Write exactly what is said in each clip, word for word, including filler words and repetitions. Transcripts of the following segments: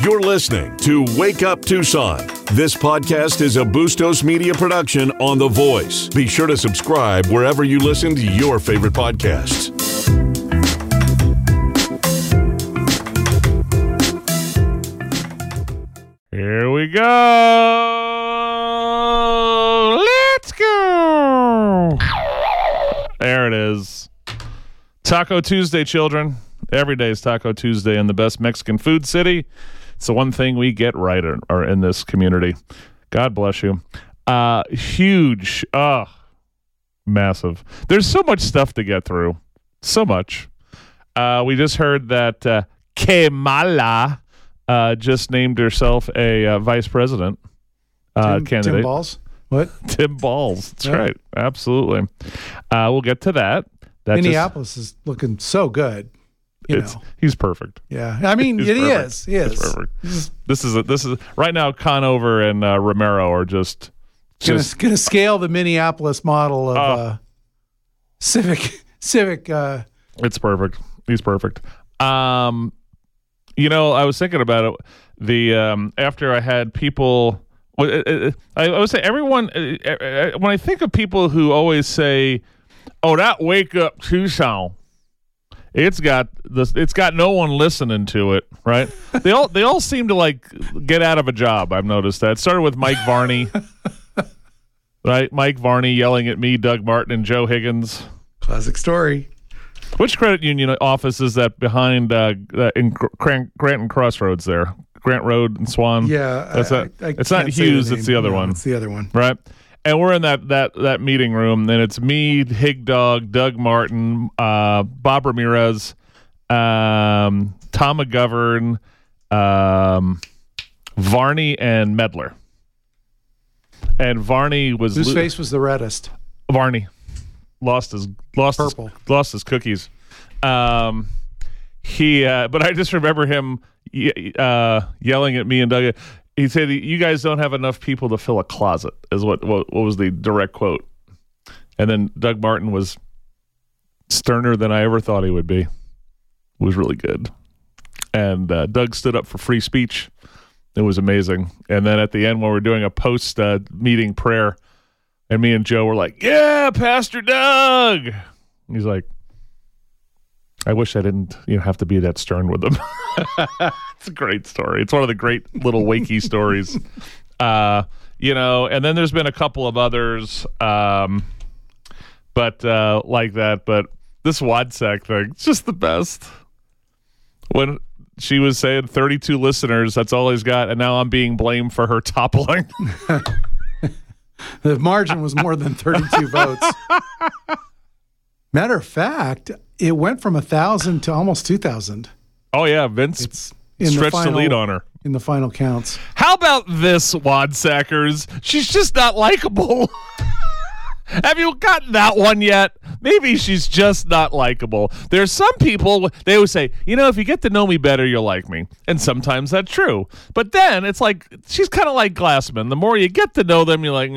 You're listening to Wake Up Tucson. This podcast is a Bustos Media production on The Voice. Be sure to subscribe wherever you listen to your favorite podcasts. Here we go. Let's go. There it is. Taco Tuesday, children. Every day is Taco Tuesday in the best Mexican food city. It's the one thing we get right in, or in this community. God bless you. Uh, huge. Uh, massive. There's so much stuff to get through. So much. Uh, we just heard that uh, Kamala uh, just named herself a uh, vice president uh, Tim, candidate. Tim Balls? What? Tim Balls. That's Yeah. right. Absolutely. Uh, we'll get to that. that Minneapolis just, is looking so good. You it's, know. He's perfect. Yeah. I mean, He's it perfect. is. He is. He's perfect. He's This is a, this is right now. Conover and uh, Romero are just gonna, just gonna scale the Minneapolis model of Oh. uh, civic civic. Uh, it's perfect. He's perfect. Um, you know, I was thinking about it. The um, after I had people, well, uh, I, I would say everyone. Uh, uh, when I think of people who always say, "Oh, that Wake Up Tucson," it's got this. It's got no one listening to it, right? they all they all seem to like get out of a job. I've noticed that. It started with Mike Varney, right? Mike Varney yelling at me, Doug Martin, and Joe Higgins. classic story. Which credit union office is that behind uh, uh, in Grant, Grant and Crossroads there? Grant Road and Swan? Yeah. That's I, not, I, I it's not can't say Hughes, the it's name. the other No, one. It's the other one. Right? And we're in that that that meeting room, and it's me, Hig Dog, Doug Martin, uh, Bob Ramirez, um, Tom McGovern, um, Varney, and Medler. And Varney was Whose lo- face was the reddest? Varney lost his lost his, Purple. lost his cookies. Um, he, uh, but I just remember him ye- uh, yelling at me and Doug. He said, "You guys don't have enough people to fill a closet." Is what what, what was the direct quote? And then Doug Martin was sterner than I ever thought he would be. It was really good. And uh, Doug stood up for free speech. It was amazing. And then at the end, when we're doing a post uh, meeting prayer, and me and Joe were like, "Yeah, Pastor Doug." He's like, "I wish I didn't, you know, have to be that stern with them." It's a great story. It's one of the great little wakey stories. Uh, you know, and then there's been a couple of others, um, but uh, like that. But this Wadsack thing, it's just the best. When she was saying thirty-two listeners, that's all he's got, and now I'm being blamed for her toppling. The margin was more than thirty-two votes. Matter of fact, it went from a thousand to almost two thousand. Oh yeah, Vince It's in stretched the, final, the lead on her. in the final counts. How about this, Wadsackers? She's just not likable. Have you gotten that one yet? Maybe she's just not likable. There's some people, they always say, you know, if you get to know me better, you'll like me. And sometimes that's true. But then it's like, she's kind of like Glassman. The more you get to know them, you're like,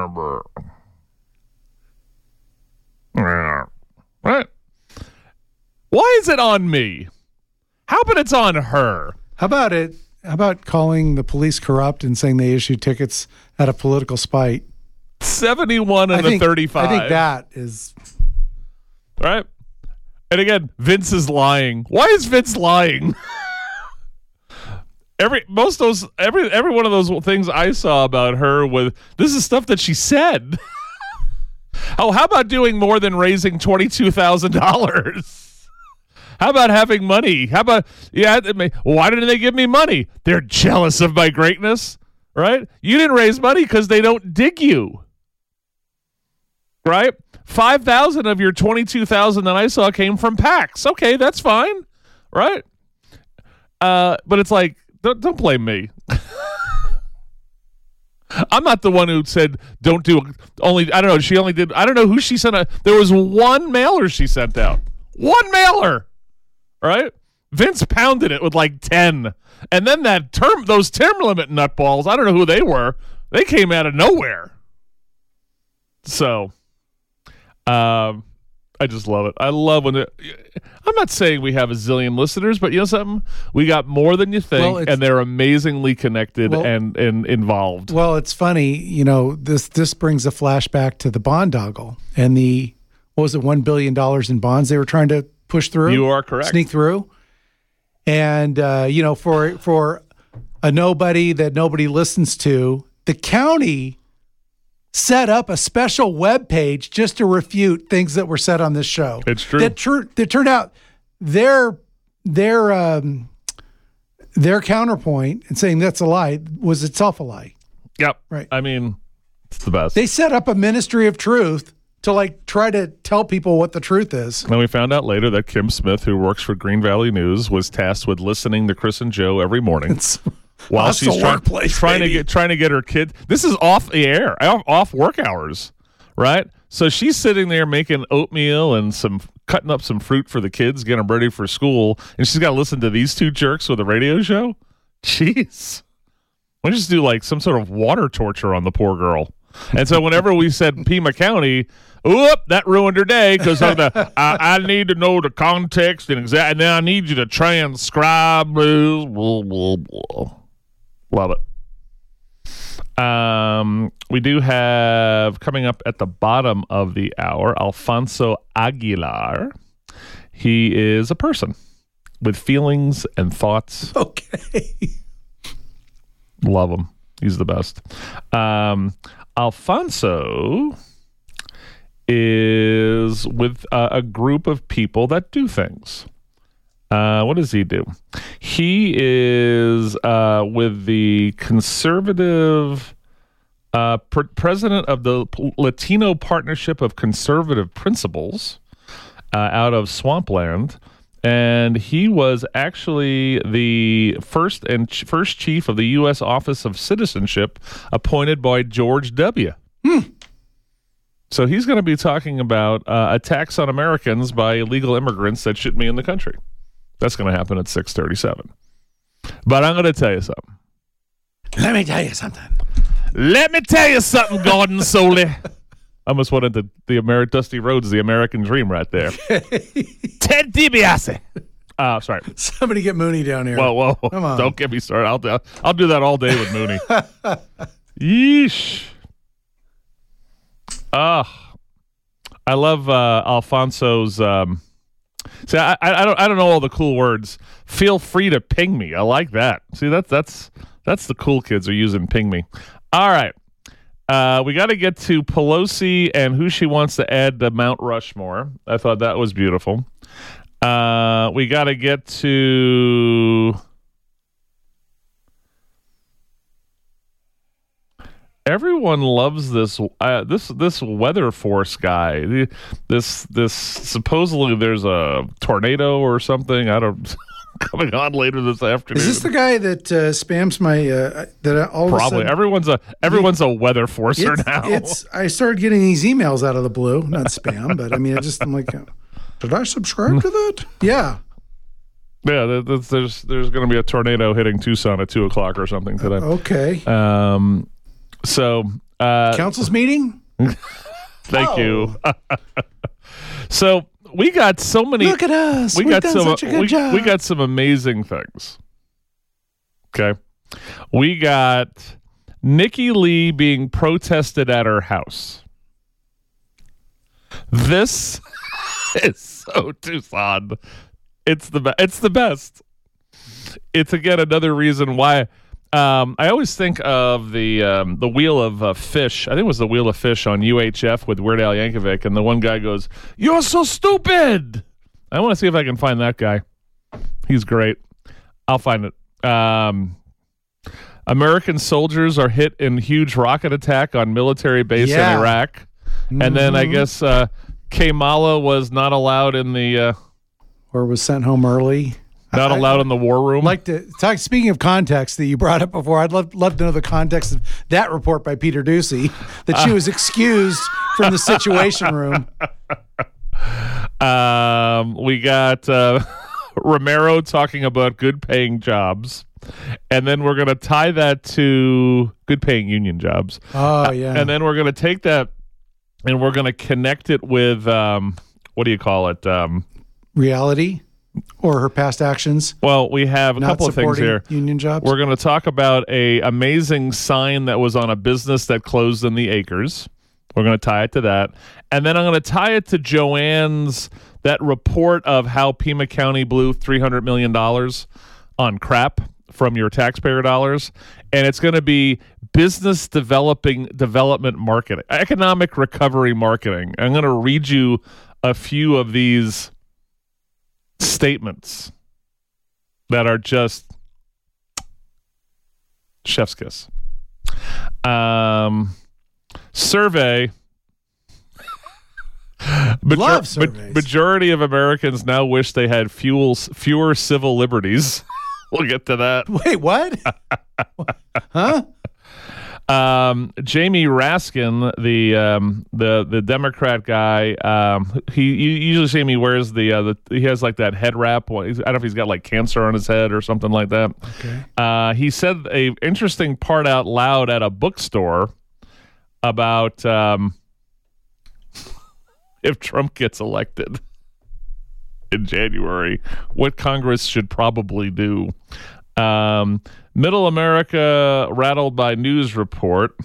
right? Why is it on me? How about it's on her? How about it? How about calling the police corrupt and saying they issued tickets out of political spite? seventy-one and I think, a thirty-five. I think that is Right? And again, Vince is lying. Why is Vince lying? every most of those every every one of those things I saw about her with this is stuff that she said. Oh, how about doing more than raising twenty-two thousand dollars? How about having money? How about yeah? Why didn't they give me money? They're jealous of my greatness, right? You didn't raise money because they don't dig you, right? Five thousand of your twenty-two thousand that I saw came from PACs. Okay, that's fine, right? Uh, but it's like, don't, don't blame me. I'm not the one who said don't do only. I don't know. She only did. I don't know who she sent. A, there was one mailer she sent out. One mailer, right? Vince pounded it with like ten, and then that term, those term limit nutballs. I don't know who they were. They came out of nowhere. So. Um, I just love it. I love when it, I'm not saying we have a zillion listeners, but you know something? We got more than you think, Well, and they're amazingly connected Well- and, and involved. Well, it's funny, you know, this this brings a flashback to the Bondoggle and the, what was it, one billion dollars in bonds they were trying to push through? You are correct. Sneak through. And, uh, you know, for for a nobody that nobody listens to, the county set up a special web page just to refute things that were said on this show. It's true. That, tr- that turned out their their um, their counterpoint and saying that's a lie was itself a lie. Yep. Right. I mean, it's the best. They set up a ministry of truth to like try to tell people what the truth is. And we found out later that Kim Smith, who works for Green Valley News, was tasked with listening to Chris and Joe every morning. It's while hostile she's trying, workplace, trying to baby. get trying to get her kid. This is off the air, off, off work hours, right? So she's sitting there making oatmeal and some cutting up some fruit for the kids, getting them ready for school, and she's got to listen to these two jerks with a radio show. Jeez, we just do like some sort of water torture on the poor girl. And so whenever we said Pima County, whoop, that ruined her day because of the I, I need to know the context and exact. And then I need you to transcribe. Blah, blah, blah, blah. Love it. Um, we do have coming up at the bottom of the hour, Alfonso Aguilar. He is a person with feelings and thoughts. Okay. Love him. He's the best. Um, Alfonso is with uh, a group of people that do things. Uh, what does he do? He is uh, with the conservative uh, pr- president of the P- Latino Partnership of Conservative Principles uh, out of Swampland. And he was actually the first and ch- first chief of the U S Office of Citizenship appointed by George W. Hmm. So he's going to be talking about uh, attacks on Americans by illegal immigrants that shouldn't be in the country. That's going to happen at six thirty-seven. But I'm going to tell you something. Let me tell you something. Let me tell you something, Gordon Soley. I almost went into the Ameri- Dusty Rhodes, the American Dream right there. Ted DiBiase. Uh, sorry. Somebody get Mooney down here. Whoa, whoa. Come on. Don't get me started. I'll do, I'll do that all day with Mooney. Yeesh. Ah, I love uh, Alfonso's. Um, see, I, I don't I don't know all the cool words. Feel free to ping me. I like that. See, that's that's that's the cool kids are using ping me. All right, uh, we got to get to Pelosi and who she wants to add to Mount Rushmore. I thought that was beautiful. Uh, we got to get to. Everyone loves this uh, this this weather force guy. The- This this supposedly there's a tornado or something. I don't coming on later this afternoon. Is this the guy that uh, spams my uh, that all of a Probably sudden, everyone's a everyone's a weather forcer it's, now. it's I started getting these emails out of the blue, not spam, but I mean, I just I'm like, uh, did I subscribe to that? Yeah. yeah, there- there's there's, there's going to be a tornado hitting Tucson at two o'clock or something today. Okay. Um, so uh, Council's meeting. thank Oh. you. So we got so many. Look at us. we We've got done some such a good we, job. we got some amazing things. Okay. We got Nikki Lee being protested at her house. This is so Tucson. It's the be- it's the best. It's again another reason why um, I always think of the um, the Wheel of uh, Fish. I think it was the Wheel of Fish on U H F with Weird Al Yankovic, and the one guy goes, "You're so stupid." I want to see if I can find that guy. He's great. I'll find it. Um, American soldiers are hit in huge rocket attack on military base Yeah. in Iraq, and then I Mhm. guess uh, Kamala was not allowed in the uh, Or was sent home early. not I- allowed in the war room. I'd like to talk. Speaking of context that you brought up before, I'd love love to know the context of that report by Peter Ducey that she was excused from the Situation Room. Um, we got uh, Romero talking about good paying jobs, and then we're going to tie that to good paying union jobs. Oh yeah, And then we're going to take that and we're going to connect it with um, what do you call it? Um, Reality or her past actions. well, we have a Not couple of things supporting here. union jobs. We're going to talk about a amazing sign that was on a business that closed in the Acres. We're going to tie it to that. And then I'm going to tie it to Joanne's, that report of how Pima County blew three hundred million dollars on crap from your taxpayer dollars. And it's going to be business developing development marketing, economic recovery marketing. I'm going to read you a few of these statements that are just chef's kiss. Um, survey. Major- Love surveys. Majority of Americans now wish they had fewer, fewer civil liberties. We'll get to that. Wait, what? Huh? Um, Jamie Raskin, the um, the the Democrat guy, um, he you usually see him. He wears the, uh, the he has like that head wrap. I don't know if he's got like cancer on his head or something like that. Okay. Uh, he said a interesting part out loud at a bookstore about um, if Trump gets elected in January, what Congress should probably do. Um, Middle America rattled by news report.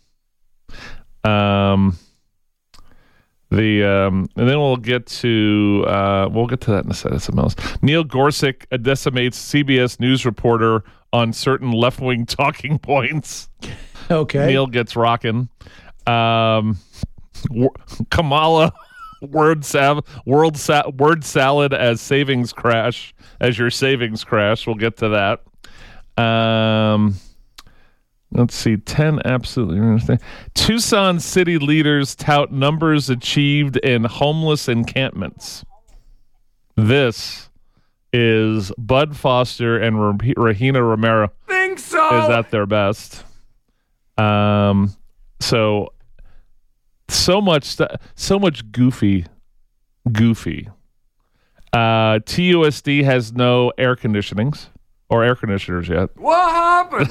Um, the um, and then we'll get to uh, we'll get to that in a second. Something else. Neil Gorsuch decimates C B S News reporter on certain left wing talking points. Okay. Neil gets rocking. Um, Kamala. Word sal- world sa- word salad as savings crash as your savings crash. We'll get to that. Um, let's see. ten absolutely interesting. Tucson city leaders tout numbers achieved in homeless encampments. This is Bud Foster and Ra- Regina Romero. Think so. Is at their best. Um. So. So much, st- so much goofy, goofy. Uh, T U S D has no air conditionings or air conditioners yet. What happened?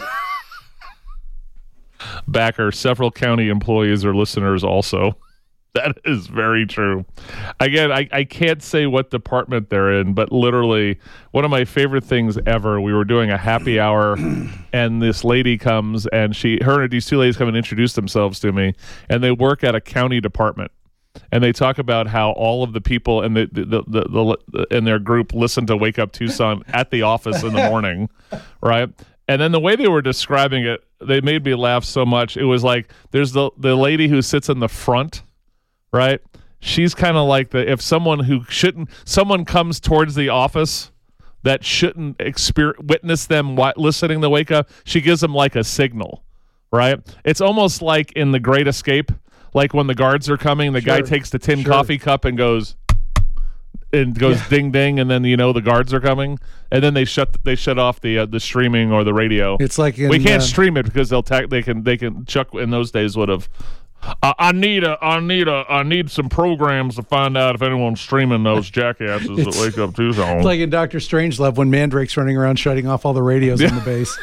Backer, several county employees are listeners also. That is very true. Again, I, I can't say what department they're in, but literally one of my favorite things ever, we were doing a happy hour and this lady comes and she, her and these two ladies come and introduce themselves to me, and they work at a county department. And they talk about how all of the people in the, the, the, the, the in their group listen to Wake Up Tucson at the office in the morning, right? And then the way they were describing it, they made me laugh so much. It was like there's the the lady who sits in the front, right? She's kind of like the if someone who shouldn't someone comes towards the office that shouldn't exper- witness them wi- listening to Wake Up, she gives them like a signal, right? It's almost like in The Great Escape, like when the guards are coming, the Sure. guy takes the tin Sure. coffee cup and goes and goes Yeah. ding ding, and then you know the guards are coming, and then they shut they shut off the uh, the streaming or the radio. It's like in, we can't uh, stream it because they'll ta- they can they can Chuck in those days would have. I, I need a I need a I need some programs to find out if anyone's streaming those jackasses that Wake Up Tucson. It's like in Doctor Strangelove when Mandrake's running around shutting off all the radios on the base.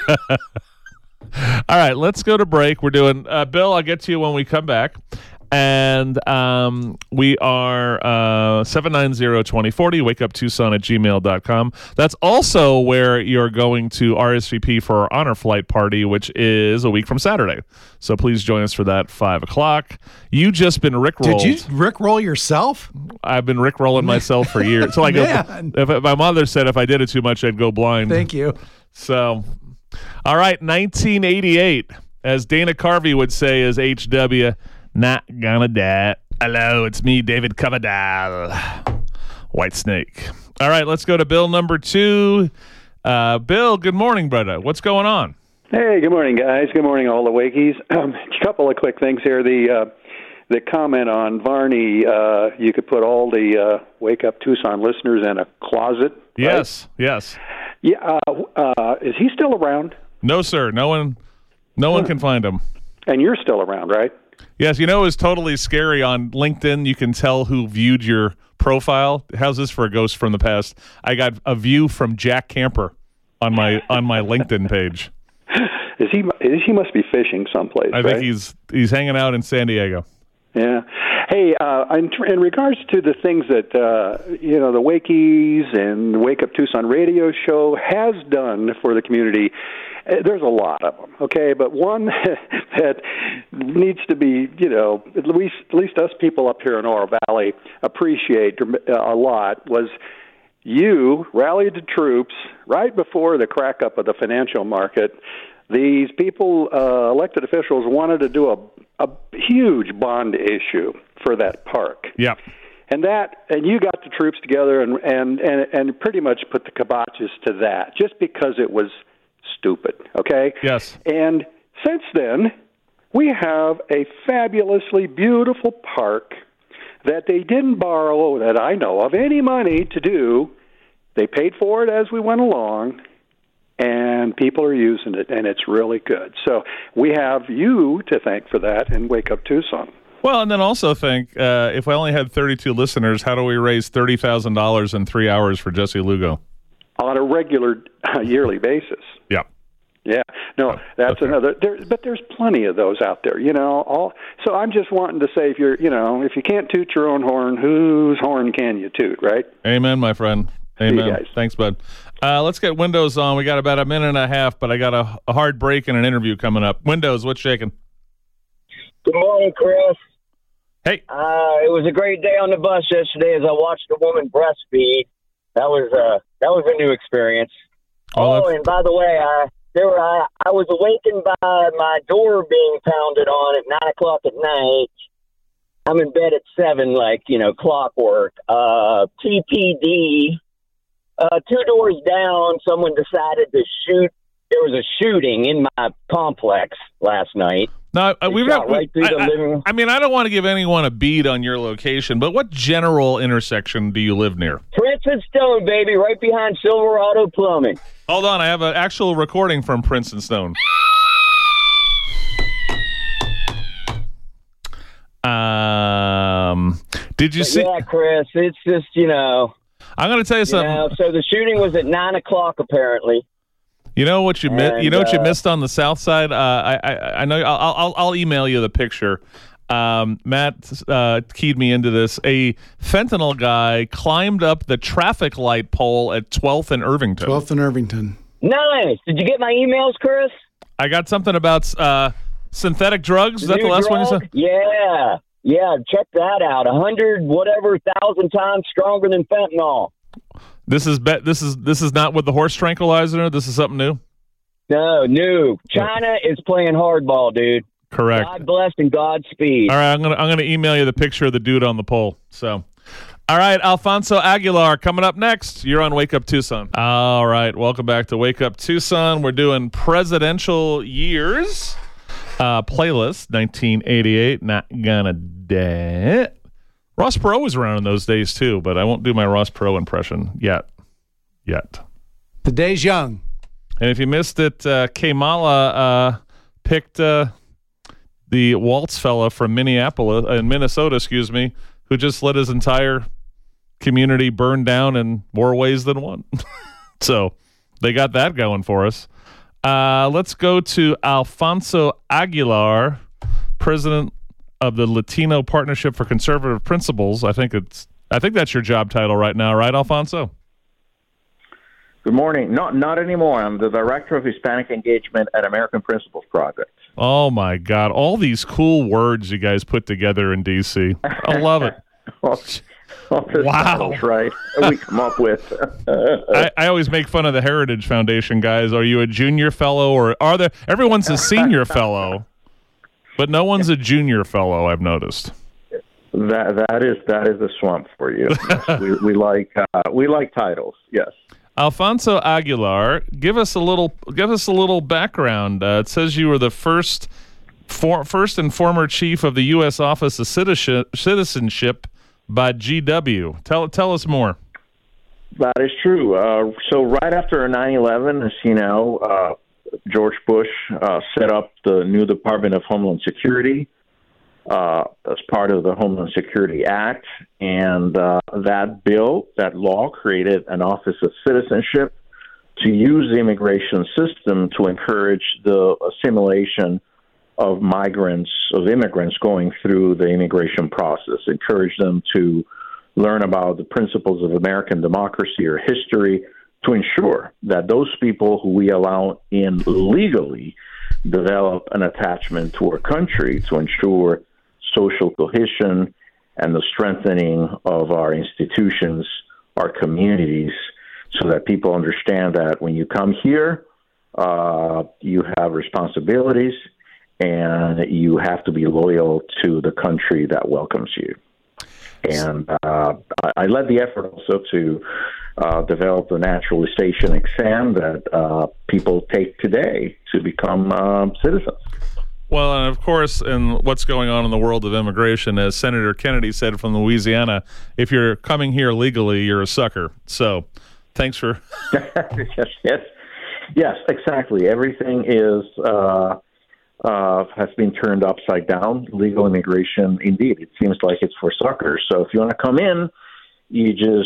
All right, let's go to break. We're doing uh, Bill. I'll get to you when we come back. And um, we are uh, seven nine zero, two zero four zero, wake up tucson at gmail dot com. That's also where you're going to R S V P for our honor flight party, which is a week from Saturday. So please join us for that, five o'clock. You just been rickrolled. Did you rickroll yourself? I've been rickrolling myself for years. So I go, Man. if, if my mother said if I did it too much, I'd go blind. Thank you. So, all right, nineteen eighty-eight, as Dana Carvey would say, as H W, not gonna die. Hello, it's me, David Coverdale, White Snake. All right, let's go to Bill number two. Uh, Bill, good morning, brother. What's going on? Hey, good morning, guys. Good morning, all the Wakies. Um, a couple of quick things here. The uh, the comment on Varney, uh, you could put all the uh, Wake Up Tucson listeners in a closet. Right? Yes, yes. Yeah. Uh, uh, is he still around? No, sir. No one, no one can find him. And you're still around, right? Yes, you know, it was totally scary on LinkedIn. You can tell who viewed your profile. How's this for a ghost from the past? I got a view from Jack Camper on my on my LinkedIn page. Is he? Is he must be fishing someplace. I think right? he's he's hanging out in San Diego. Yeah. Hey, uh, in, in regards to the things that, uh, you know, the Wakies and the Wake Up Tucson radio show has done for the community, uh, there's a lot of them, okay? But one that needs to be, you know, at least, at least us people up here in Oro Valley appreciate a lot was you rallied the troops right before the crack up of the financial market. These people, uh, elected officials, wanted to do a, a huge bond issue for that park. Yeah. And that, and you got the troops together and, and, and, and pretty much put the kibosh to that, just because it was stupid, okay? Yes. And since then, we have a fabulously beautiful park that they didn't borrow, that I know of, any money to do. They paid for it as we went along, and people are using it, and it's really good. So we have you to thank for that and Wake Up Tucson. Well, and then also think, uh, if we only had thirty-two listeners, how do we raise thirty thousand dollars in three hours for Jesse Lugo? On a regular uh, yearly basis. Yeah. Yeah, no, that's okay. another. There, but there's plenty of those out there, you know. All so I'm just wanting to say, if you're, you know, if you can't toot your own horn, whose horn can you toot, right? Amen, my friend. Amen. Thanks, bud. Uh, let's get Windows on. We got about a minute and a half, but I got a, a hard break and an interview coming up. Windows, what's shaking? Good morning, Chris. Hey. Uh, it was a great day on the bus yesterday as I watched a woman breastfeed. That was uh, that was a new experience. Oh, oh and by the way, I there were I, I was awakened by my door being pounded on at nine o'clock at night. I'm in bed at seven, like you know, clockwork. Uh, T P D. Uh, two doors down, someone decided to shoot. There was a shooting in my complex last night. No, uh, we've got. Right through I, the I, living room. I mean, I don't want to give anyone a bead on your location, but what general intersection do you live near? Prince and Stone, baby, right behind Silverado Plumbing. Hold on, I have an actual recording from Prince and Stone. Um, did you but see? Yeah, Chris, it's just you know. I'm going to tell you something. You know, so the shooting was at nine o'clock, apparently. You know what you missed? You know what you uh, missed on the south side? Uh, I, I I know. I'll, I'll I'll email you the picture. Um, Matt uh, keyed me into this. A fentanyl guy climbed up the traffic light pole at twelfth and Irvington. twelfth and Irvington. Nice. Did you get my emails, Chris? I got something about uh, synthetic drugs. Is The that the new last one you drug? said? Yeah. Yeah, check that out. A hundred whatever thousand times stronger than fentanyl. This is bet. This is this is not with the horse tranquilizer. This is something new. No, new. China is playing hardball, dude. Correct. God bless and Godspeed. All right, I'm gonna I'm gonna email you the picture of the dude on the pole. So, all right, Alfonso Aguilar coming up next. You're on Wake Up Tucson. All right, welcome back to Wake Up Tucson. We're doing presidential years uh, playlist. nineteen eighty-eight. Not gonna die. Ross Perot was around in those days too, but I won't do my Ross Perot impression yet. Yet. The day's young. And if you missed it, uh, Kamala uh, picked uh, the Waltz fella from Minneapolis, uh, Minnesota, excuse me, who just let his entire community burn down in more ways than one. So they got that going for us. Uh, let's go to Alfonso Aguilar, president of the Latino Partnership for Conservative Principles. I think it's. I think that's your job title right now, right, Alfonso? Good morning. Not not anymore. I'm the Director of Hispanic Engagement at American Principles Project. Oh, my God. All these cool words you guys put together in D C. I love it. all, all the Wow. titles, right? We come up with. I, I always make fun of the Heritage Foundation guys. Are you a junior fellow or are there? Everyone's a senior fellow, but no one's a junior fellow, I've noticed. That that is that is the swamp for you. Yes, we we like uh, we like titles. Yes. Alfonso Aguilar, give us a little give us a little background. Uh, it says you were the first for, first and former chief of the U S Office of Citizenship, Citizenship by G W. Tell tell us more. That is true. Uh, so right after nine eleven, as you know, uh, George Bush uh, set up the new Department of Homeland Security uh, as part of the Homeland Security Act. And uh, that bill, that law, created an Office of Citizenship to use the immigration system to encourage the assimilation of migrants, of immigrants going through the immigration process, encourage them to learn about the principles of American democracy or history, to ensure that those people who we allow in legally develop an attachment to our country, to ensure social cohesion and the strengthening of our institutions, our communities, so that people understand that when you come here, uh, you have responsibilities and you have to be loyal to the country that welcomes you. And uh, I, I led the effort also to uh, develop the naturalization exam that uh, people take today to become uh, citizens. Well, and of course, in what's going on in the world of immigration, as Senator Kennedy said from Louisiana, if you're coming here legally, you're a sucker. So thanks for... yes, yes, yes, exactly. Everything is... Uh, Uh, has been turned upside down. Legal immigration, indeed, it seems like it's for suckers. So if you want to come in, you just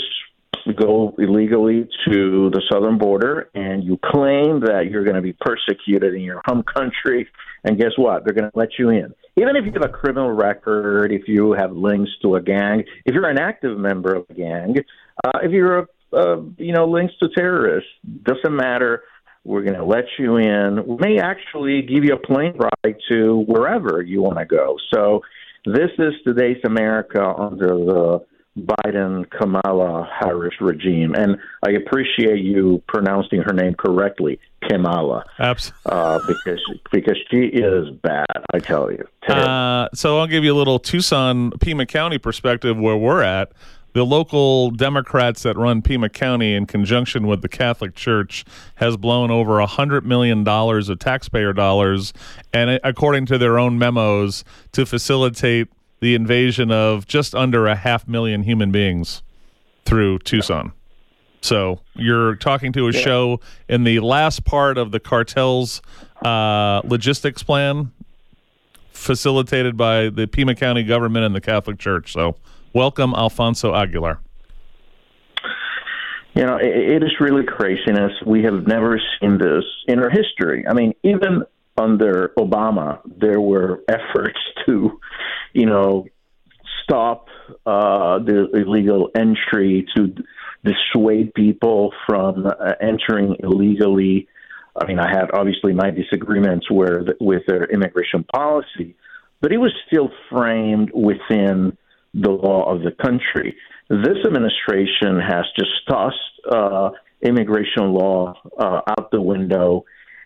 go illegally to the southern border and you claim that you're going to be persecuted in your home country. And guess what? They're going to let you in. Even if you have a criminal record, if you have links to a gang, if you're an active member of a gang, uh, if you're, a, uh, you know, links to terrorists, doesn't matter. We're going to let you in. We may actually give you a plane ride to wherever you want to go. So this is today's America under the Biden-Kamala Harris regime. And I appreciate you pronouncing her name correctly, Kamala. Absolutely. Uh, because, because she is bad, I tell you. Uh, so I'll give you a little Tucson, Pima County perspective where we're at. The local Democrats that run Pima County in conjunction with the Catholic Church has blown over one hundred million dollars of taxpayer dollars, and according to their own memos, to facilitate the invasion of just under a half million human beings through Tucson. So you're talking to a yeah. show in the last part of the cartel's uh, logistics plan facilitated by the Pima County government and the Catholic Church. So welcome, Alfonso Aguilar. You know, it, it is really craziness. We have never seen this in our history. I mean, even under Obama, there were efforts to, you know, stop uh, the illegal entry, to dissuade people from uh, entering illegally. I mean, I had obviously my disagreements where, with their immigration policy, but it was still framed within the law of the country. This administration has just tossed uh, immigration law uh, out the window,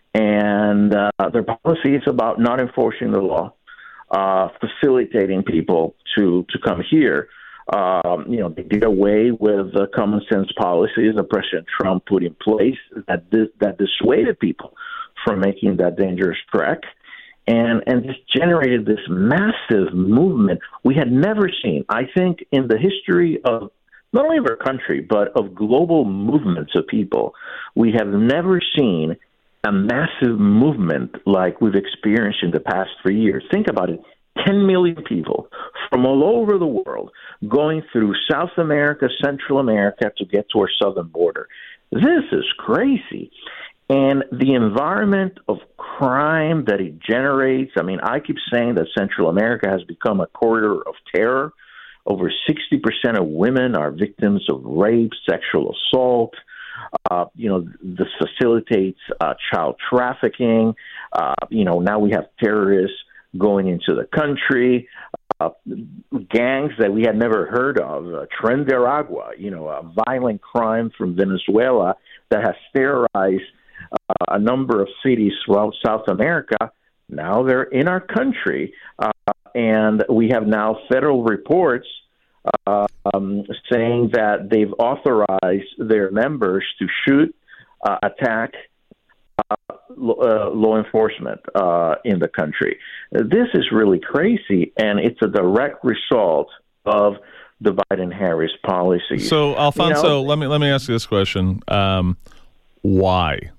and uh, their policy is about not enforcing the law, uh, facilitating people to, to come here. Um, you know, they did away with the common sense policies that President Trump put in place that dis- that dissuaded people from making that dangerous trek. And and just generated this massive movement we had never seen, I think, in the history of not only of our country, but of global movements of people. We have never seen a massive movement like we've experienced in the past three years. Think about it. ten million people from all over the world going through South America, Central America to get to our southern border. This is crazy. And the environment of crime that it generates, I mean, I keep saying that Central America has become a corridor of terror. Over sixty percent of women are victims of rape, sexual assault. Uh, you know, this facilitates uh, child trafficking. Uh, you know, now we have terrorists going into the country, uh, gangs that we had never heard of, uh, Tren de Aragua, you know, a violent crime from Venezuela that has terrorized Uh, a number of cities throughout South America. Now they're in our country, uh, and we have now federal reports uh, um, saying that they've authorized their members to shoot, uh, attack uh, uh, law enforcement uh, in the country. This is really crazy, and it's a direct result of the Biden-Harris policy. So, Alfonso, you know, let me let me ask you this question: um, Why?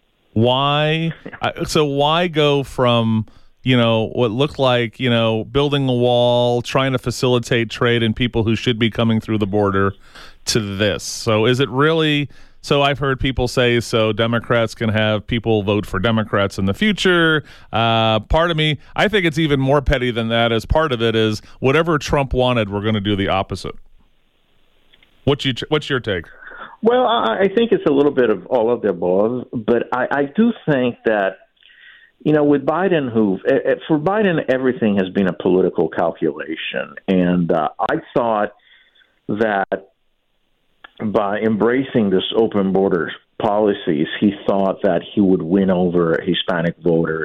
Why? So why go from, you know, what looked like, you know, building a wall, trying to facilitate trade and people who should be coming through the border to this? So is it really So I've heard people say, so Democrats can have people vote for Democrats in the future. Uh, part of me, I think it's even more petty than that, as part of it is whatever Trump wanted, we're going to do the opposite. What's, you, what's your take? Well, I, I think it's a little bit of all of the above, but I, I do think that, you know, with Biden, who for Biden, everything has been a political calculation. And uh, I thought that by embracing this open borders policies, he thought that he would win over Hispanic voters.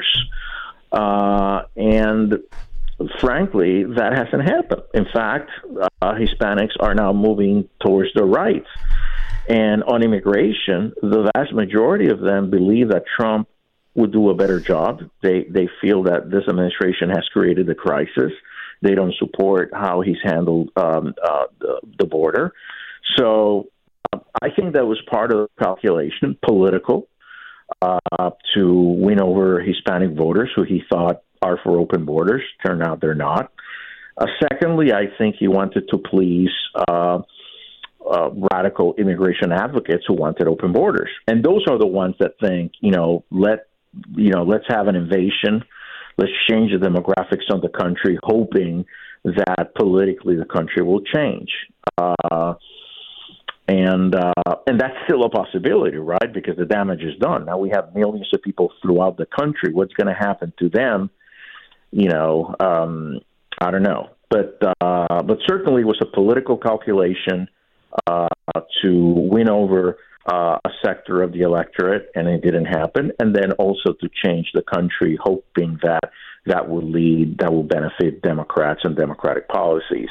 Uh, and frankly, that hasn't happened. In fact, uh, Hispanics are now moving towards the right. And on immigration, the vast majority of them believe that Trump would do a better job. They they feel that this administration has created a crisis. They don't support how he's handled um, uh, the, the border. So uh, I think that was part of the calculation, political, uh, to win over Hispanic voters who he thought are for open borders. Turned out they're not. Uh, secondly, I think he wanted to please uh, uh, radical immigration advocates who wanted open borders. And those are the ones that think, you know, let you know, let's have an invasion. Let's change the demographics of the country, hoping that politically the country will change. Uh, and uh, and that's still a possibility, right? Because the damage is done. Now we have millions of people throughout the country. What's going to happen to them? You know, um, I don't know. But uh, but certainly it was a political calculation uh, to win over Uh, a sector of the electorate, and it didn't happen. And then also to change the country, hoping that that will lead, that will benefit Democrats and Democratic policies.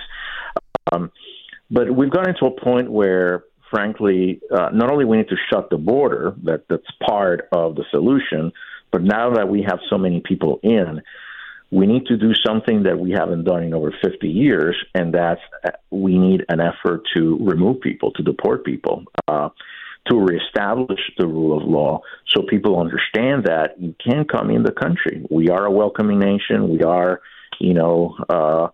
Um, but we've gotten to a point where, frankly, uh, not only we need to shut the border, that that's part of the solution, but now that we have so many people in, we need to do something that we haven't done in over fifty years, and that's we need an effort to remove people, to deport people. Uh, to reestablish the rule of law so people understand that you can come in the country. We are a welcoming nation. We are, you know, uh,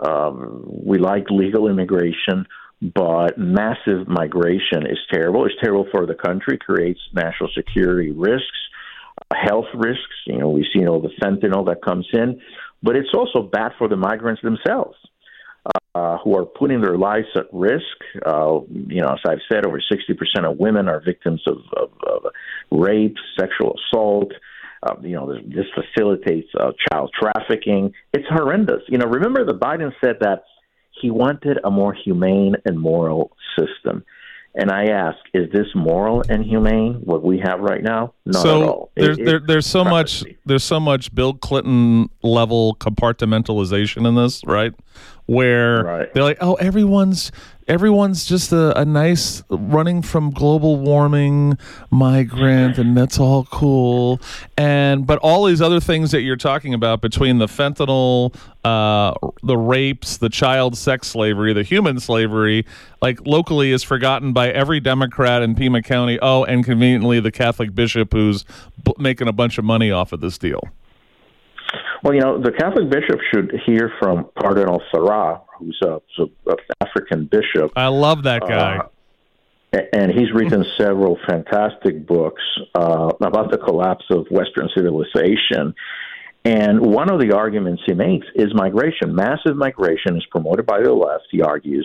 um, we like legal immigration, but massive migration is terrible. It's terrible for the country, creates national security risks, uh, health risks. You know, we've seen all the fentanyl that comes in, but it's also bad for the migrants themselves. Uh, who are putting their lives at risk. Uh, you know, as I've said, over sixty percent of women are victims of, of, of rape, sexual assault. Uh, you know, this, this facilitates uh, child trafficking. It's horrendous. You know, remember that Biden said that he wanted a more humane and moral system. And I ask, is this moral and humane, what we have right now? Not so at all. There's, it, there, there's so much there's so much Bill Clinton level compartmentalization in this, right? Where right. they're like, oh, everyone's everyone's just a, a nice running from global warming migrant, and that's all cool. And but all these other things that you're talking about, between the fentanyl, uh, the rapes, the child sex slavery, the human slavery, like locally is forgotten by every Democrat in Pima County. Oh, and conveniently the Catholic bishop who's b- making a bunch of money off of this deal. Well, you know, the Catholic bishop should hear from Cardinal Sarah, who's a, a African bishop. I love that guy. Uh, and he's written several fantastic books uh, about the collapse of Western civilization. And one of the arguments he makes is migration. Massive migration is promoted by the left, he argues.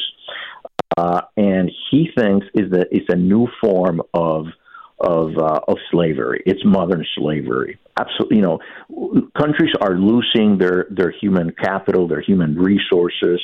Uh, and he thinks is that it's a new form of of uh, of slavery. It's modern slavery. Absolutely, you know, countries are losing their, their human capital, their human resources,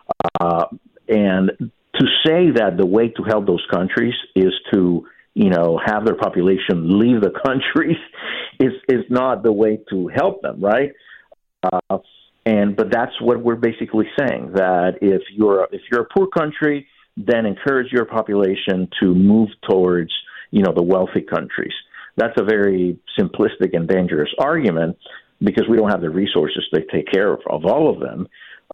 uh, and to say that the way to help those countries is to, you know, have their population leave the countries is is not the way to help them, right? Uh, and but that's what we're basically saying, that if you're if you're a poor country, then encourage your population to move towards, you know, the wealthy countries. That's a very simplistic and dangerous argument because we don't have the resources to take care of, of all of them.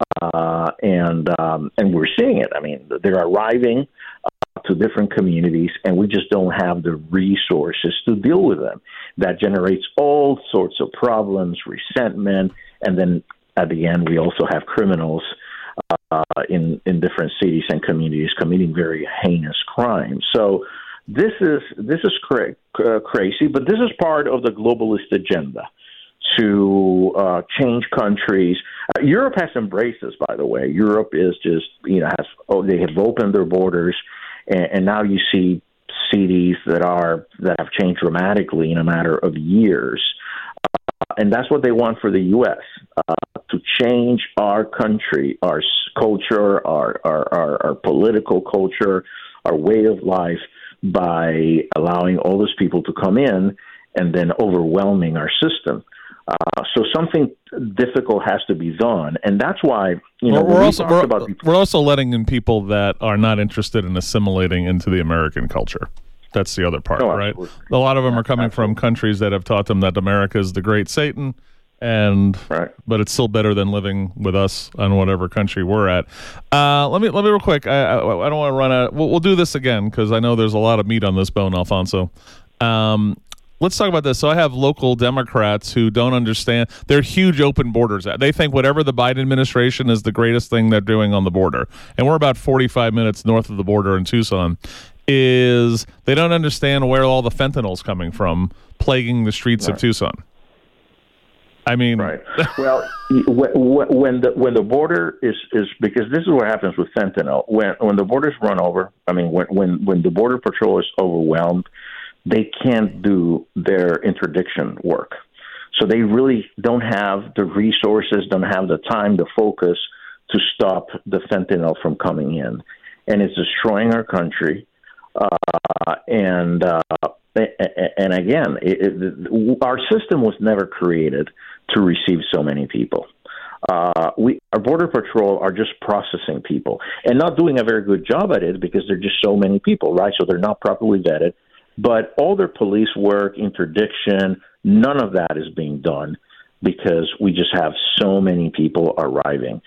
Uh, and um, and we're seeing it. I mean, they're arriving uh, to different communities, and we just don't have the resources to deal with them. That generates all sorts of problems, resentment, and then at the end, we also have criminals uh, in in different cities and communities committing very heinous crimes. So This is this is cra- uh, crazy, but this is part of the globalist agenda to uh, change countries. Uh, Europe has embraced this, by the way. Europe is just, you know, has oh, they have opened their borders, and, and now you see cities that are that have changed dramatically in a matter of years, uh, and that's what they want for the U S Uh, to change our country, our culture, our, our our our political culture, our way of life, by allowing all those people to come in and then overwhelming our system. Uh, so something difficult has to be done, and that's why, you know, we're, we're we also we're, about we're also letting in people that are not interested in assimilating into the American culture. That's the other part, no, right? Absolutely. A lot of them are coming Absolutely. from countries that have taught them that America is the great Satan, and right. but it's still better than living with us on whatever country we're at. Uh, let me let me real quick. I, I, I don't want to run out. We'll, we'll do this again because I know there's a lot of meat on this bone, Alfonso. Um, Let's talk about this. So I have local Democrats who don't understand. They're huge open borders. They think whatever the Biden administration is the greatest thing they're doing on the border. And we're about forty-five minutes north of the border in Tucson. Is they don't understand where all the fentanyl's coming from, plaguing the streets right. of Tucson. I mean, right. Well, when the when the border is, is because this is what happens with fentanyl. When when the borders run over, I mean, when when, when the Border Patrol is overwhelmed, they can't do their interdiction work. So they really don't have the resources, don't have the time, the focus to stop the fentanyl from coming in. And it's destroying our country. Uh, and uh, and again, it, it, our system was never created to receive so many people. Uh, we, our Border Patrol are just processing people and not doing a very good job at it because there are just so many people, right? So they're not properly vetted. But all their police work, interdiction, none of that is being done because we just have so many people arriving.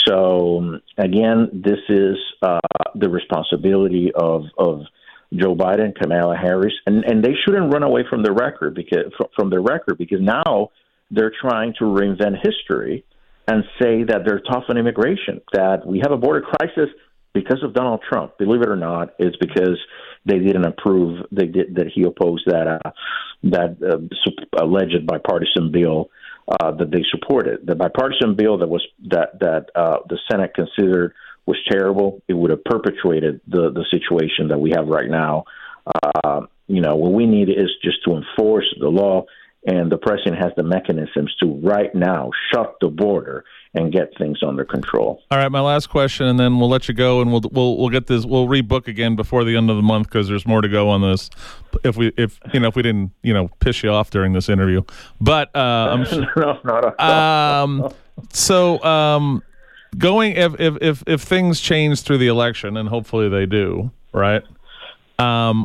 So, again, this is uh, the responsibility of, of Joe Biden, Kamala Harris, and, and they shouldn't run away from the record because from the record because now they're trying to reinvent history and say that they're tough on immigration, that we have a border crisis because of Donald Trump. Believe it or not, it's because they didn't approve. They did that. He opposed that uh, that uh, alleged bipartisan bill uh, that they supported. The bipartisan bill that was that that uh, the Senate considered was terrible. It would have perpetuated the the situation that we have right now. Uh, you know, what we need is just to enforce the law, and the president has the mechanisms to right now shut the border and get things under control. All right, my last question, and then we'll let you go, and we'll we'll we'll get this. We'll rebook again before the end of the month because there's more to go on this. If we if you know if we didn't you know piss you off during this interview, but uh, I'm no, not at all. um so um going if if if if things change through the election, and hopefully they do, right? Um,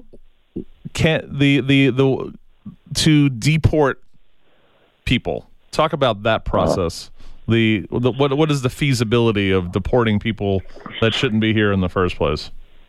can't the the the to deport people. Talk about that process. Uh-huh. The, the what what is the feasibility of deporting people that shouldn't be here in the first place?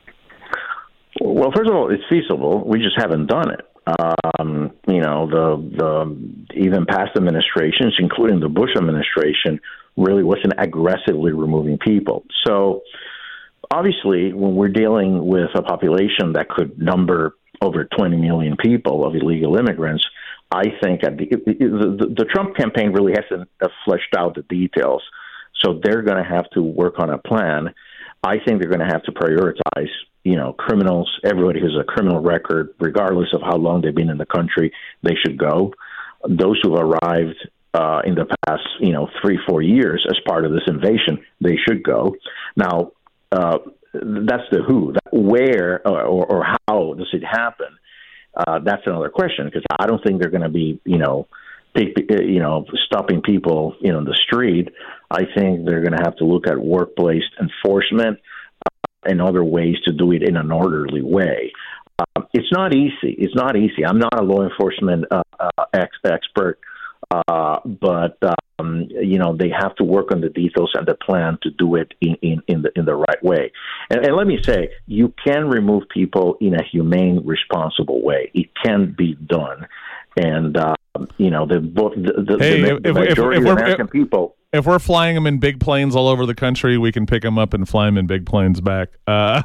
Well, first of all, it's feasible. We just haven't done it. Um, you know, the the even past administrations, including the Bush administration, really wasn't aggressively removing people. So, obviously, when we're dealing with a population that could number over twenty million people of illegal immigrants, I think that the, the, the Trump campaign really hasn't fleshed out the details. So they're going to have to work on a plan. I think they're going to have to prioritize, you know, criminals, everybody who's a criminal record, regardless of how long they've been in the country, they should go. Those who arrived uh, in the past, you know, three, four years as part of this invasion, they should go. Now, uh, that's the who. That where or, or how does it happen? Uh, that's another question because I don't think they're going to be, you know, take, you know, stopping people, you know, in the street. I think they're going to have to look at workplace enforcement uh, and other ways to do it in an orderly way. Uh, it's not easy. It's not easy. I'm not a law enforcement uh, uh, ex- expert, uh, but um, you know, they have to work on the details and the plan to do it in, in, in the in the right way. And, and let me say, you can remove people in a humane, responsible way. It can be done, and uh, you know, the the, the, hey, the, if, the if, majority if, if of American if, people. If we're flying them in big planes all over the country, we can pick them up and fly them in big planes back. Uh,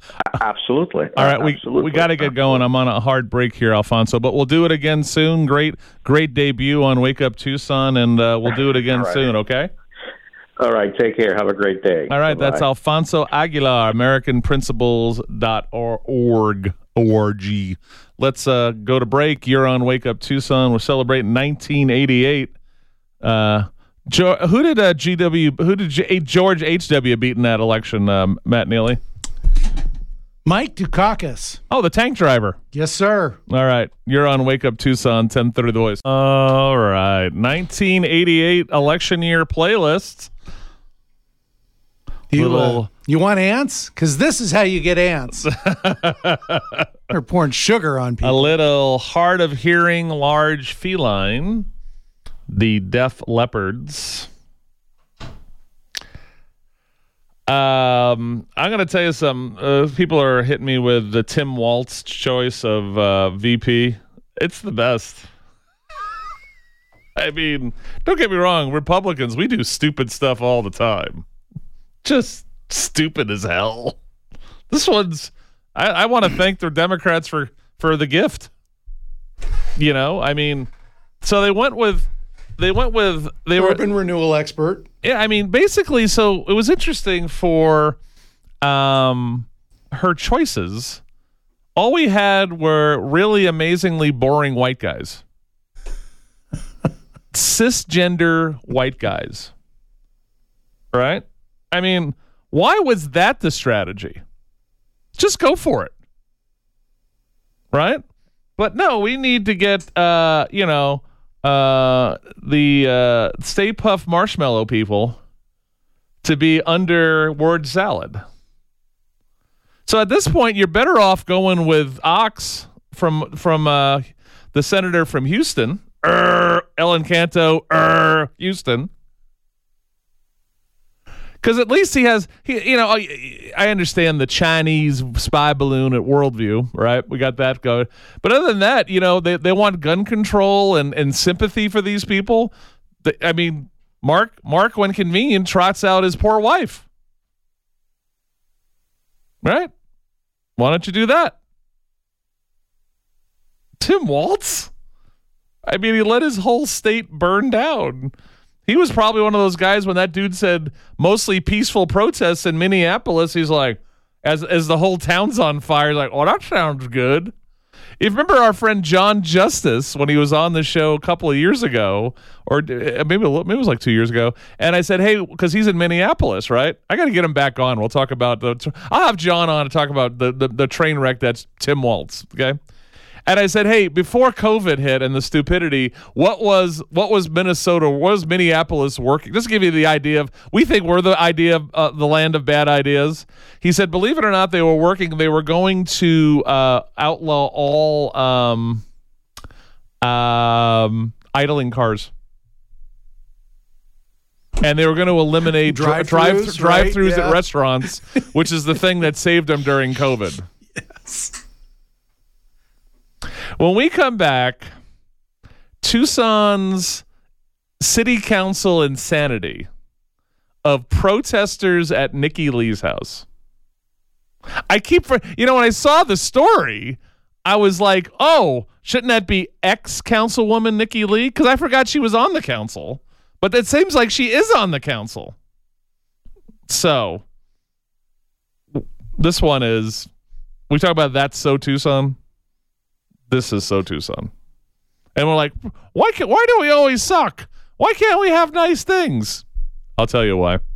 Absolutely. All right, we Absolutely. we got to get going. I'm on a hard break here, Alfonso, but we'll do it again soon. Great, great debut on Wake Up Tucson, and uh, we'll do it again right. soon. Okay. All right. Take care. Have a great day. All right. Bye-bye. That's Alfonso Aguilar, American Principles dot org. O-R-G. Let's uh, go to break. You're on Wake Up Tucson. We're celebrating nineteen eighty-eight. Uh, jo- who did uh, G W? Who did J- George H W beat in that election? Um, Matt Neely. Mike Dukakis. Oh, the tank driver. Yes, sir. All right. You're on Wake Up Tucson, ten thirty The Voice. All right. nineteen eighty-eight election year playlist. You, Little... uh, you want ants? Because this is how you get ants. They're pouring sugar on A people. little hard of hearing, large feline. The Def Leopards. Um, I'm going to tell you some. Uh, people are hitting me with the Tim Waltz choice of uh, V P. It's the best. I mean, don't get me wrong. Republicans, we do stupid stuff all the time. Just stupid as hell. This one's. I, I want to thank the Democrats for for the gift. You know, I mean, so they went with. They went with they Urban were renewal expert. Yeah, I mean, basically, so it was interesting for um, her choices. All we had were really amazingly boring white guys, cisgender white guys. Right? I mean, why was that the strategy? Just go for it. Right? But no, we need to get, uh, you know, uh, the uh, Stay Puft Marshmallow people to be under word salad. So at this point, you're better off going with Ox from from uh, the senator from Houston, er, Ellen Canto, er, Houston. Because at least he has, he, you know, I, I understand the Chinese spy balloon at Worldview, right? We got that going. But other than that, you know, they, they want gun control and, and sympathy for these people. They, I mean, Mark, Mark, when convenient, trots out his poor wife. Right? Why don't you do that? Tim Waltz? I mean, he let his whole state burn down. He was probably one of those guys when that dude said mostly peaceful protests in Minneapolis. He's like, as as the whole town's on fire, like, oh, that sounds good. You remember our friend John Justice when he was on the show a couple of years ago, or maybe maybe it was like two years ago, and I said, hey, because he's in Minneapolis, right? I got to get him back on. We'll talk about the. I'll have John on to talk about the the, the train wreck that's Tim Waltz. Okay. And I said, hey, before COVID hit and the stupidity, what was what was Minnesota, what was Minneapolis working? Just to give you the idea of, we think we're the idea of uh, the land of bad ideas. He said, believe it or not, they were working, they were going to uh, outlaw all um, um, idling cars. And they were going to eliminate drive-throughs, drive, drive-throughs right? yeah. at restaurants, which is the thing that saved them during COVID. Yes. When we come back, Tucson's city council insanity of protesters at Nikki Lee's house. I keep, you know, when I saw the story, I was like, oh, shouldn't that be ex-councilwoman Nikki Lee? Because I forgot she was on the council. But it seems like she is on the council. So, this one is, we talk about That's So Tucson. This is So Tucson. And we're like, why can't, why do we always suck? Why can't we have nice things? I'll tell you why.